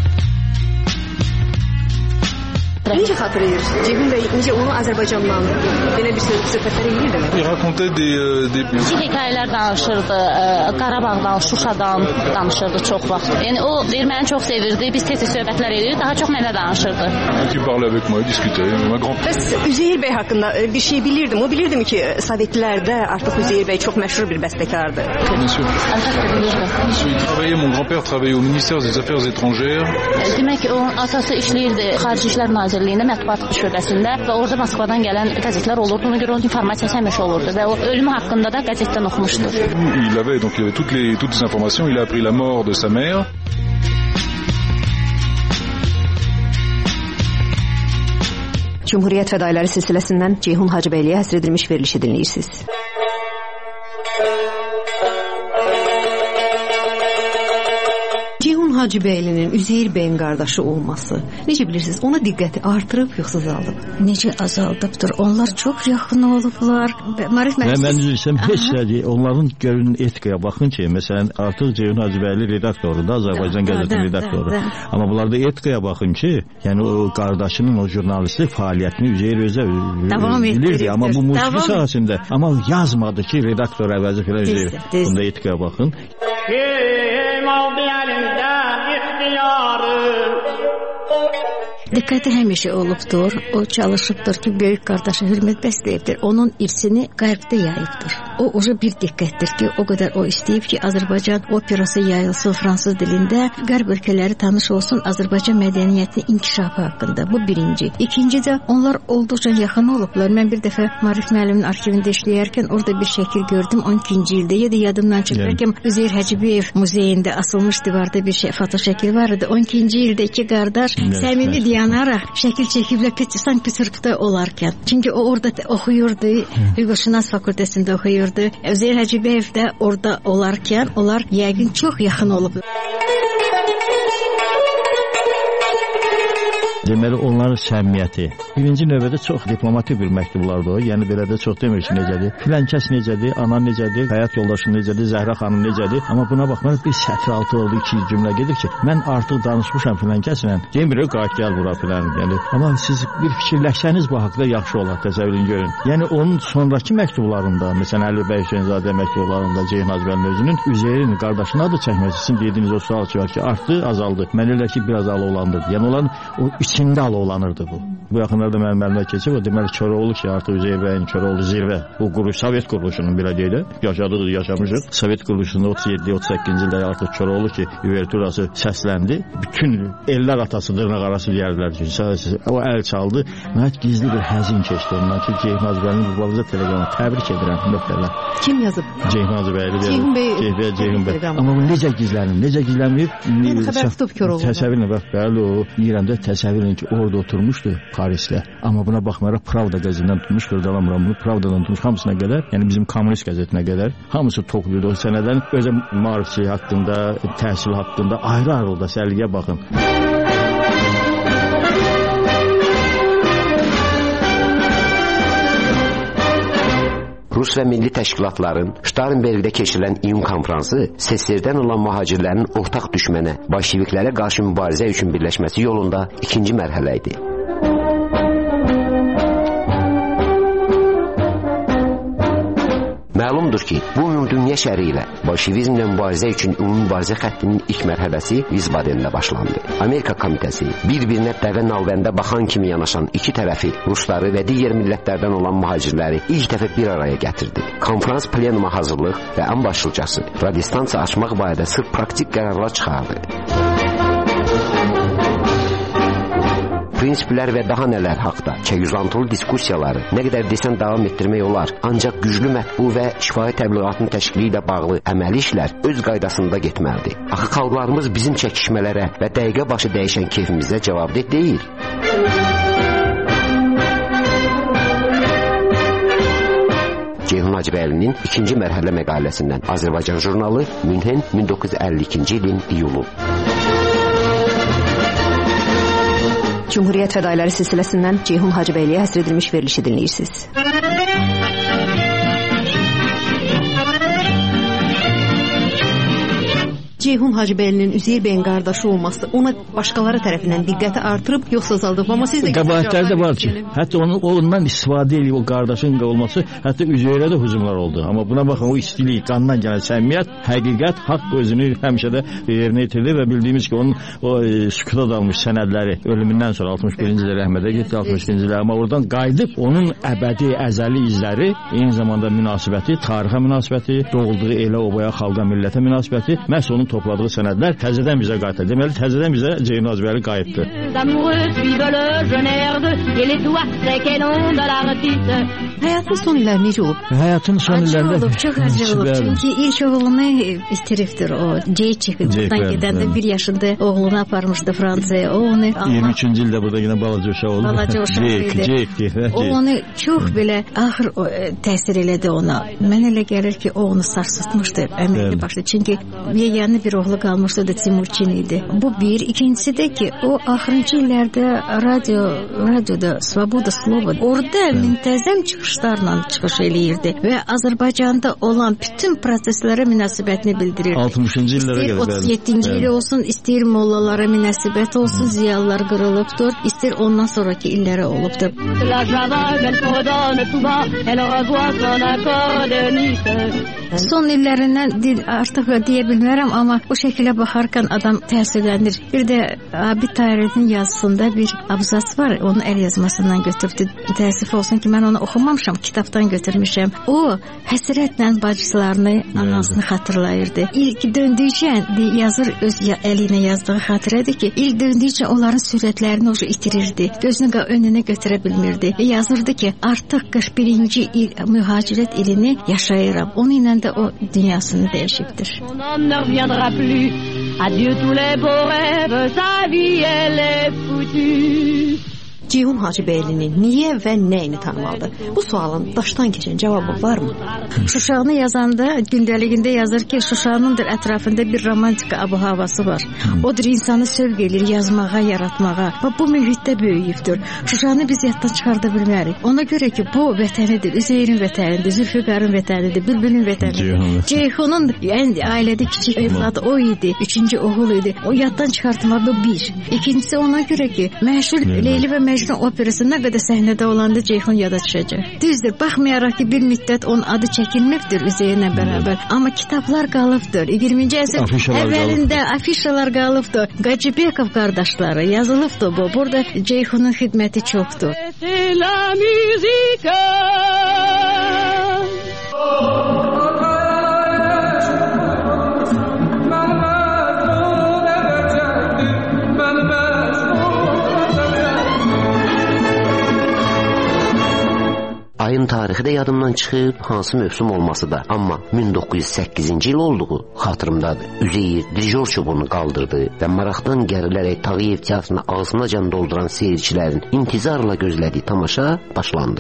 Necə xatırlayır? Ceyhun bəy necə onu Azərbaycandan belə bir söhbətlər edirdi? Il racontait des hekayələr danışırdı. Qarabağdan, Şuşadan danışırdı çox vaxt. Yəni o məni çox sevirdi. Biz tez-tez söhbətlər edirdik. Daha çox mənə danışırdı. Qui parlait avec moi, discutait. Ma grand. Bəs Üzeyir bəy haqqında bir şey bilirdim. O bilirdim ki, Sovetlərdə artıq Üzeyir bəy çox məşhur bir bəstəkardır. Bien sûr. Il travaillait, mon grand-père travaillait au ministère des Affaires étrangères. Demək ki, onun atası işləyirdi Xarici İşlər Nazirliyində, mətbuat şöbəsində və orada Moskvadan gələn qəzetlər olurdu. Ona görə onun informasiyası həmişə olurdu və o ölümü haqqında da qəzetdən oxumuşdu. Il avait toutes les informations. Il a appris la mort de sa mère. Cumhuriyyət fədailəri silsiləsindən Ceyhun Hacıbəyliyə həsr edilmiş verilişi dinləyirsiniz. Ceyhun Hacıbəylinin Üzeyir bəyin qardaşı olması, necə bilirsiniz, ona diqqəti artırıb yoxsa azaldıb? Necə azaldıbdır? Onlar çox yaxın olublar. Mən üzrəyəm, heç nədir. Onların görün etikaya baxın ki, məsələn, artıq Ceyhun Hacıbəyli redaktorudur, Azərbaycan qəzetinin redaktoru. Amma bunlarda etikaya baxın ki, yəni o qardaşının o jurnalistlik fəaliyyətini Üzeyir özə bilirdi. Amma bu musiqi sahəsində, amma yazmadı ki, redaktor əvəzi filan Üzeyir. Bunda etikaya baxın. Diqqəti həmişə olubdur. O çalışıbdır ki, böyük qardaşı hörmət bəsləyibdir. Onun irsini qərqdə yayıbdır. O bir diqqətdir ki, o qədər o istəyib ki, Azərbaycan operası yayılsın fransız dilində, qərb ölkələri tanış olsun Azərbaycan mədəniyyətinin inkişafı haqqında. Bu birinci. İkinci də onlar olduqca yaxın olublar. Mən bir dəfə Marif müəllimin arxivində işləyərkən orada bir şəkil gördüm 12-ci ildə. Ya da yadımdan çıxarkən Üzeyir Hacıbəyev muzeyində asılmış divarda bir fotoşəkil var idi. 12-ci ildə iki qardaş səmimi dayanaraq şəkil çəkiblər sanki çırpıda olarkən. Çünki o orada oxuyurdu, hüquqşünas fakültəsində oxuyurdu. Üzeyir Hacıbəyev də orada olarkən onlar yəqin çox yaxın olublar. Deməli, onların səmimiyyəti. Birinci növbədə çox diplomatik bir məktublardır o. Yəni, belə də çox demir ki, necədir. Filankəs necədir, ana necədir, həyat yoldaşı necədir, Zəhra xanım necədir. Amma buna baxmayaraq bir sətr altı oldu, 2 cümlə gedir ki, mən artıq danışmışam filankəslə. Demir, qayıt gəl bura filan. Yəni, amma siz bir fikirləşsəniz bu haqda yaxşı olar, təsəvvürün görün. Yəni, onun sonraki məktublarında, məsələn, Əli bəy Hüseynzadə məktublarında Ceyhun Hacıbəylinin özünün Üzeyrin qardaşına da çəkməsi sizin dediyiniz o sual ki, var ki, artdı, azaldı. Mən elə ki, biraz alovlandı. Yəni, olan o içində alovlanırdı bu. Bu yaxınlarda mənim əlimə keçib, o deməli Koroğlu ki, artıq Üzeyir bəyin Koroğlu zirvə, bu Sovet quruluşunun belə deyilə, yaşamışıq. Sovet quruluşunda 37-38-ci ildə artıq Koroğlu ki, üverturası səsləndi. Bütün ellər atası dırnaq arası deyərdilər ki, o əl çaldı. Nəhayət gizli bir həzin keçdi ondan ki, Ceyhun Hacıbəylinin bu babıza teleqramı təbrik edirəm, nöqtələr. Kim yazıb? Ceyhun Hacıbəyli. Ceyhun bəy. Amma bu necə gizlənməyib? Xəbər tutub Koroğlu. Təsəvvürlə, bax, bəli o, İranda təsəvvürlə ki, orada oturmuşdu Parisdə. Amma buna baxmayaraq Pravda qəzetindən tutmuş, qırdalamıram bunu, Pravdadan tutmuş hamısına qədər, yəni bizim kommunist qəzetinə qədər hamısı toxluydu o sənədən. Özə maarifçilik haqqında, təhsil haqqında ayrı-ayrı da səliqəyə baxın. Rus və milli təşkilatların Ştarenbergdə keçirilən iyun konfransı SSR-dən olan mühacirlərin ortaq düşmənə, bolşeviklərə qarşı mübarizə üçün birləşməsi yolunda ikinci mərhələ idi. Məlumdur ki, bu ümumdünya şəri ilə bolşevizmlə mübarizə üçün ümumi mübarizə xəttinin ilk mərhələsi Visbadenlə başlandı. Amerika komitəsi bir-birinə dəvə nalbəndə baxan kimi yanaşan iki tərəfi, rusları və digər millətlərdən olan mühacirləri ilk dəfə bir araya gətirdi. Konferans plenuma hazırlıq və ən başlıcası radiostansiya açmaq barədə sırf praktik qərarlar çıxardı. Prinsiplər və daha nələr haqda çəkizlantılı diskussiyaları nə qədər desən davam etdirmək olar. Ancaq güclü mətbu və şifahi təbliğatın təşkili ilə bağlı əməli işlər öz qaydasında getməlidir. Axı xalqlarımız bizim çəkişmələrə və dəqiqə başı dəyişən keyfimizə cavabdeh deyil. Ceyhun Hacıbəylinin ikinci mərhələ məqaləsindən Azərbaycan jurnalı, Münhen, 1952-ci ilin iyulu. Cumhuriyyət fədailəri silsiləsindən Ceyhun Hacıbəyliyə həsr edilmiş verilişi dinləyirsiniz. Ceyhun Hacıbəylinin Üzeyir bəyin qardaşı olması ona başqaları tərəfindən diqqəti artırıb yoxsa azaldıb? Amma siz də qəbahətləri də var ki, hətta ondan istifadə edib o qardaşın olması, hətta Üzeyirə də hücumlar oldu. Amma buna baxın, o istilik, qandan gələn səmimiyyət, həqiqət, haqq özünü həmişə də yerinə yetirdi və bildiyimiz ki, onun o sükuta dalmış sənədləri ölümündən sonra 61-ci ildə rəhmətə getdi, 62-ci ildə, amma oradan qayıdıb onun əbədi, əzəli izləri, eyni zamanda münasibəti, tarixə münasibəti, doğulduğu elə obaya, xalqa, millətə münasibəti, məhz onun topladığı sənədlər təzədən bizə qayıtdı. Deməli, təzədən bizə Ceyhun Hacıbəyli qayıtdı. Həyatın son illəri necə olub? Həyatın son illərində çox acı olub. Çünki ilk oğlunu itiribdir o. Ceyçik buradan gedəndə 1 yaşında oğlunu aparmışdı Fransaya. O onu 23-cü ildə burada yenə balaca uşaq oldu. Balaca uşaq idi. O onu çox belə ağır təsir elədi ona. Mən elə gəlir ki, o onu sarsıtmışdı əməkli başda. Çünki yeganə bir oğlu qalmışdı da Timurçin idi. Bu bir. İkincisi də ki, o axırıncı illərdə radioda Svoboda Slova orada müntəzəm çıxışlarla çıxış eləyirdi və Azərbaycanda olan bütün proseslərə münasibətini bildirirdi. 60-cı illərə qədər. 37-ci ili olsun, istəyir mollalara münasibət olsun, ziyalılar qırılıbdır, istəyir ondan sonraki illərə olubdur. Son illərindən artıq deyə bilmərəm, amma bu şəkilə baxarkən adam təəssüflənir. Bir də Abid Tahirətin yazısında bir abzas var, onun əl yazmasından götürdü. Təəssüf olsun ki, mən onu oxumamışam, kitabdan götürmüşəm. O, həsrətlə bacılarını, anasını xatırlayırdı. İlk döndükcə yazır, öz əli ilə yazdığı xatirədir ki, ilk döndükcə onların sürətlərini oca itirirdi. Gözünü önünə götürə bilmirdi. Yazırdı ki, artıq 41-ci il mühacirət ilini yaşayıram. Onun ilə də o dünyasını dəyişibdir. Adieu tous les beaux rêves, sa vie elle est foutue. Ceyhun Hacıbəylini niyə və nəyini tanımalıdır? Bu sualın daşdan keçən cavabı varmı? Şuşanı yazanda gündəligində yazır ki, Şuşanın ətrafında bir romantik abu-havası var. Odur insanı sövq edir yazmağa, yaratmağa. Və bu mühitdə böyüyübdür. Şuşanı biz yaddan çıxarda bilmərik. Ona görə ki, bu vətənidir, Üzeyrin vətənidir, Zülfüqarın vətənidir, Bülbülün vətənidir. Ceyhunun ailədə kiçik evladı o idi, 3-cü oğul idi. O yaddan çıxartmalı bir. İkincisi ona görə ki, məşhur Leyli və Məcnun operası nə qədər səhnədə olanda Ceyhun yada düşəcək. Düzdür, baxmayaraq ki, bir müddət onun adı çəkilməkdir Üzeyirlə bərabər. Amma kitablar qalıbdır. 20-ci əsr əvvəlində afişalar qalıbdır. Qacıbekov qardaşları yazılıbdır bu. Burada Ceyhunun xidməti çoxdur. Ayın tarixi də yadımdan çıxıb, hansı mövsüm olması da. Amma 1908-ci il olduğu xatırımdadır. Üzeyir dirijor çubuğunu qaldırdı və maraqdan gərilərək Tağıyev teatrını ağzınacan dolduran seyircilərin intizarla gözlədiyi tamaşa başlandı.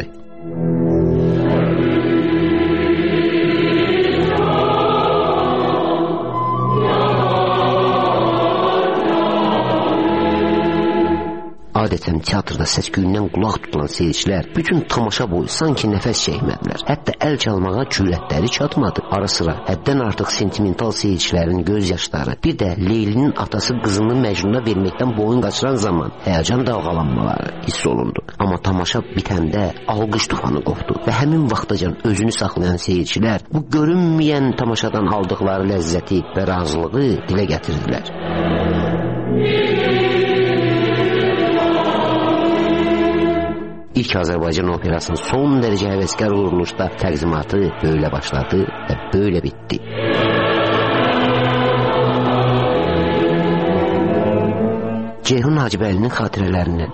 adətən teatrda səs-küyündən qulaq tutulan seyircilər bütün tamaşa boyu sanki nəfəs çəkmədilər. Hətta əl çalmağa cürətləri çatmadı. Ara sıra həddən artıq sentimental seyircilərin göz yaşları, bir də Leylinin atası qızını Məcnuna verməkdən boyun qaçıran zaman həyəcan dalğalanmaları hiss olundu. Amma tamaşa bitəndə alqış tufanı qopdu və həmin vaxtacan özünü saxlayan seyircilər bu görünməyən tamaşadan aldıqları ləzzəti və razılığı dilə gətirdilər. İlk Azərbaycan operasının son dərəcə həvəskar quruluşda təqdimatı böyle başladı və böyle bitti. Ceyhun Hacıbəylinin xatirələrindən.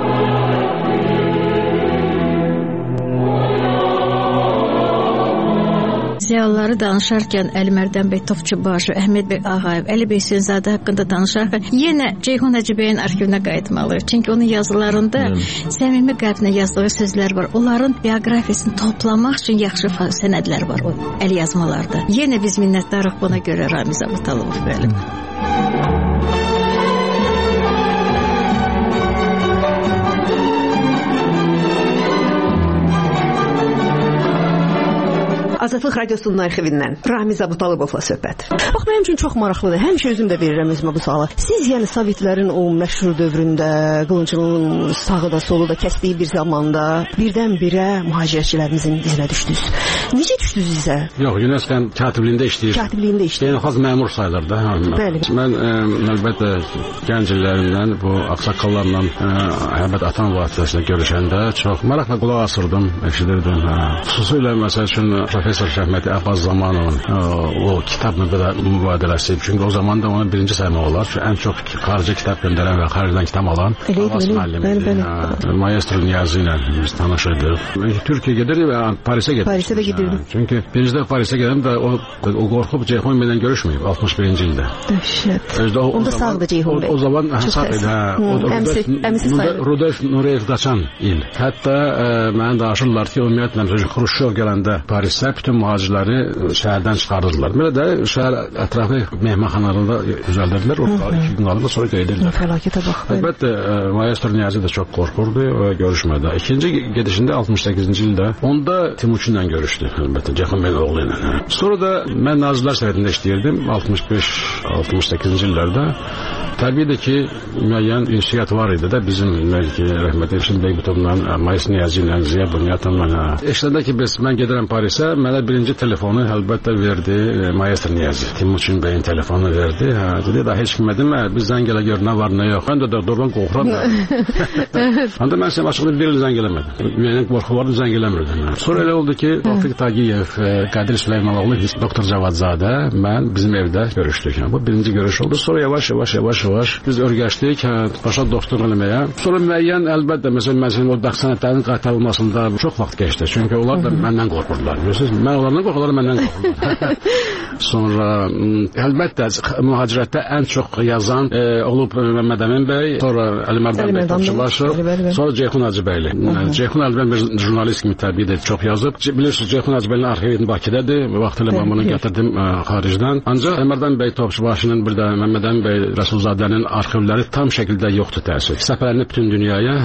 Ziyalıları danışarkən Əlimərdən bəy Topçubaşı, Əhməd bəy Ağayev, Əli bəy Sönzadə haqqında danışarkən yenə Ceyhun Hacıbəyin arxivinə qayıtmalıyıq. Çünki onun yazılarında səmimi qəlbinə yazdığı sözlər var. Onların bioqrafiyasını toplamaq üçün yaxşı sənədlər var o əl yazmalarda. Yenə biz minnətdarıq buna görə Ramiz Abutalov müəllim. Azadlıq Radiosunun arxivindən Ramiz Abutalovla söhbət. Bax, mənim üçün çox maraqlıdır. Həmişə özüm də verirəm özümə bu sualı. Siz, yəni Sovetlərin o məşhur dövründə qılıncının sağı da solu da kəsdiyi bir zamanda birdən-birə mühacirətçilərimizin dizinə düşdünüz. Necə düşdünüz izə? Yox, UNESCO katibliyində işləyir. Katibliyində işləyir. Beynəlxalq məmur sayılır da. Bəli. Mən əlbəttə gənc illərimdən bu ağsaqqallarla əlbəttə atam vasitəsilə görüşəndə çox maraqla qulaq asırdım, eşidirdim. Xüsusilə məsəl üçün Profesor Şəhməti Abbas Zamanovun o kitab mübadiləsi. Çünki o zaman da onu birinci saymaq olar. Ən çox xarici kitab göndərən və xaricdən kitab alan Abbas müəllimidir. Maestro Niyazi ilə biz tanış idik. Türkiyə gedirdik və Parisə gedirdik. Parisə də gedirdik. Çünki birinci də Parisə gedəm də o qorxub Ceyhun bəylə görüşməyib 61-ci ildə. Dəhşət. Onda sağdır Ceyhun bəy. O zaman sağ idi. Rudolf Nureyev qaçan il. Hətta mənə danışırlar ki, ümumiyyətlə Xruşşov gələndə Parisdə bütün mühacirləri şəhərdən çıxarırdılar. Belə də şəhər ətrafı mehmanxanalarında düzəldirdilər. Orada 2 gün qalırdı, sonra gedirlər. Fəlakətə bax. Əlbəttə, Maestro Niyazi də çox qorxurdu və görüşmədi. İkinci gedişində 68-ci ildə onda Timuçinlə görüşdü. Əlbəttə, Ceyhun bəy oğlu ilə. Sonra da mən Nazirlər Sovetində işləyirdim 65-68-ci illərdə. Təbii ki, müəyyən ünsiyyət var idi də bizim rəhmətli Elçin Beybutovla, Maestro Niyazi ilə, Ziya Bunyatınla. Eşləndə ki, mən gedirəm Parisə, mənə birinci telefonu əlbəttə verdi Maestro Niyazi. Timuçin bəyin telefonu verdi. Dedi, daha heç kimə demə, biz zəng elə gör, nə var, nə yox. Mən də doğrudan qorxuram da. Onda mən sənə açıqda bir il zəng eləmədim. Müəyyən qorxu vardı, zəng eləmirdim. Sonra elə oldu ki, Tofiq Tagiyev, Qadir Süleymanoğlu, Doktor Cavadzadə, mən bizim evdə görüşdük. Bu birinci görüş oldu. Sonra yavaş biz örgəşdik, başa doktor eləməyə. Sonra müəyyən əlbəttə, məsələn, o dağ sənətlərinin qaytarılmasında çox vaxt geçdi. Çünki onlar da məndən qorxurdular. Bilirsiniz, mən onlardan qorxurlar, məndən qorxurdular. Sonra əlbəttə mühacirətdə ən çox yazan olub Məhəmməd Əmin bəy, sonra Əlimərdən bəy Topçubaşı, sonra Ceyhun Hacıbəyli. Ceyhun Hacıbəyli bir jurnalist kimi təbii çox yazıb. Bilirsiniz, Ceyhun Hacıbəylinin arxivi Bakıdadır. Vaxtilə mən bunu gətirdim xaricdən. Ancaq Əlimərdən bəy Topçubaşının bir də Məhəmməd Əmin bəy Rəsulzadənin arxivləri tam şəkildə yoxdur təəssüf. Səfərlərini bütün dünyaya.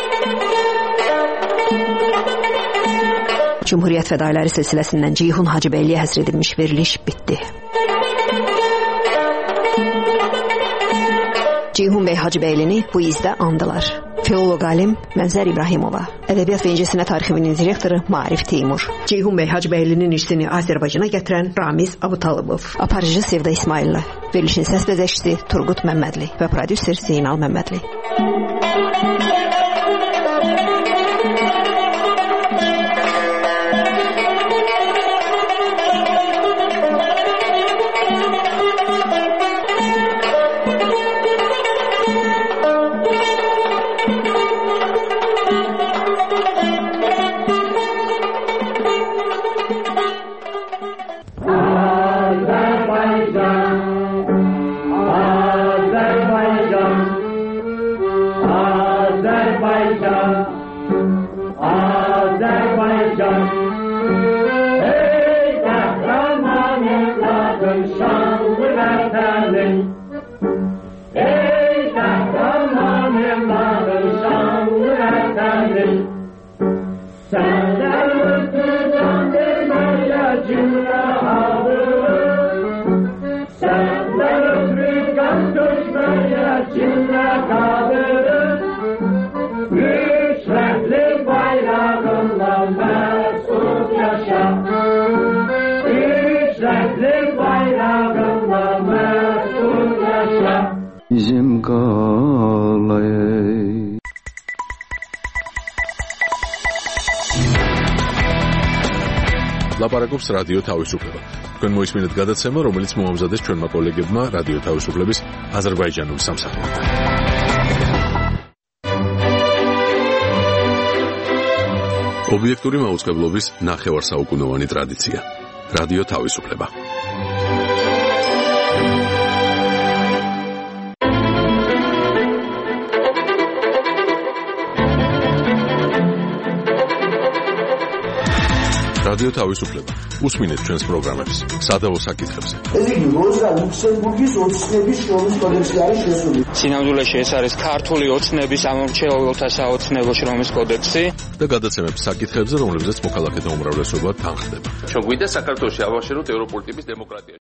Cumhuriyyət fədailəri silsiləsindən Ceyhun Hacıbəyliyə həsr edilmiş veriliş bitdi. Ceyhun bəy Hacıbəylini bu izdə andılar. Filoloq alim Mənzər İbrahimova, Ədəbiyyat və İncəsənət Arxivinin direktoru Maarif Teymur, Ceyhun bəy Hacıbəylinin irsini Azərbaycana gətirən Ramiz Abutalov, aparıcı Sevda İsmailova, verilişin səs bəzəkçisi Turqut Məmmədli və prodüser Zeynal Məmmədli. Ey kahraman evladım Bizim qalay ლაპარაკობს რადიო თავისუფლება. თქვენ მოისმინეთ გადაცემა, რომელიც მოამზადეს ჩვენმა კოლეგებმა რადიო თავისუფლების აზერბაიჯანული სამსახურიდან. ობიექტური მაუწყებლობის ნახევარსაუკუნოვანი ტრადიცია. რადიო თავისუფლება. რადიო თავისუფლება. უსმინეთ ჩვენს პროგრამებს სადავო საკითხებზე. ეს იგი როზა ლუქსემბურგის ოცნების შრომის კოდექსი არის შესული. სინამდვილეში ეს არის ქართული ოცნების ამომრჩეველთა საოცნებო შრომის კოდექსი და გადაცემებს საკითხებზე, რომლებზეც მოქალაქეთა უმრავლესობა თანხდება. ჩვენ გვინდა საქართველოში ავაშენოთ ევროპული ტიპის დემოკრატია.